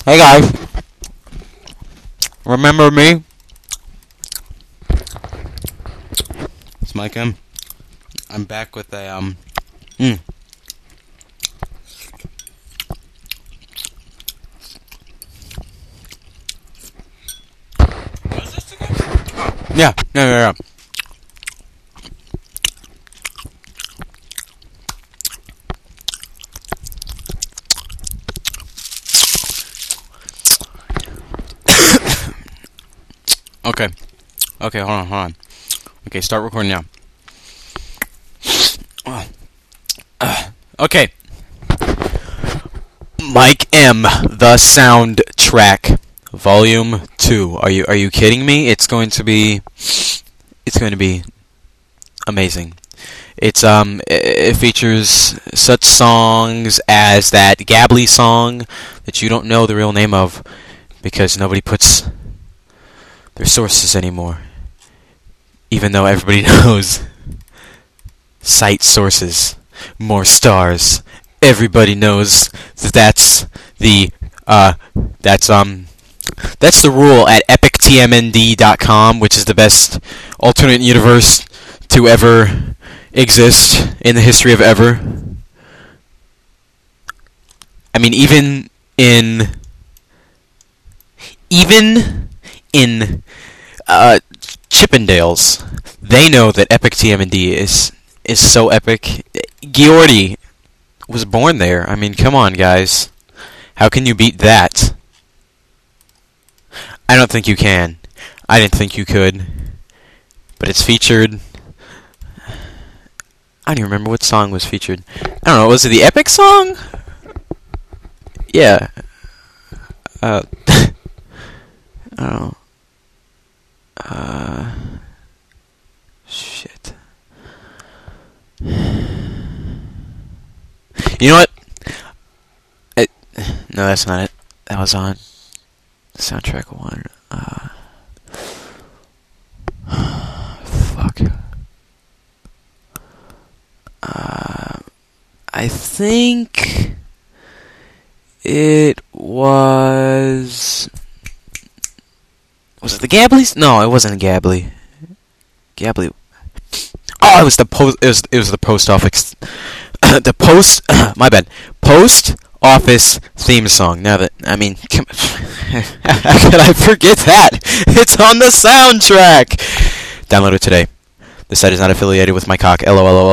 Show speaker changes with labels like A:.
A: Hey guys, remember me? It's Mike M. I'm back with a What is this again? Yeah. Okay, hold on. Okay, start recording now. Okay. Mike M, the soundtrack, volume 2. Are you kidding me? It's going to be amazing. It features such songs as that Gabbly song that you don't know the real name of because nobody puts their sources anymore. Even though everybody knows. Cite sources. More stars. Everybody knows that's the rule at epictmnd.com, which is the best alternate universe to ever exist in the history of ever. I mean, even in Chippendales, they know that Epic TMND is so epic. Geordi was born there. I mean, come on, guys. How can you beat that? I don't think you can. I didn't think you could. But it's featured. I don't even remember what song was featured. I don't know. Was it the Epic song? Yeah. I don't know. Shit. You know what? No, that's not it. That was on soundtrack 1. Fuck. I think it was. Was it the Gabblies? No, it wasn't Gabbly. Gabbly. Oh, it was the post. It was the post office. The post. My bad. Post office theme song. Now that how could I forget that? It's on the soundtrack. Download it today. The site is not affiliated with my cock. LOL.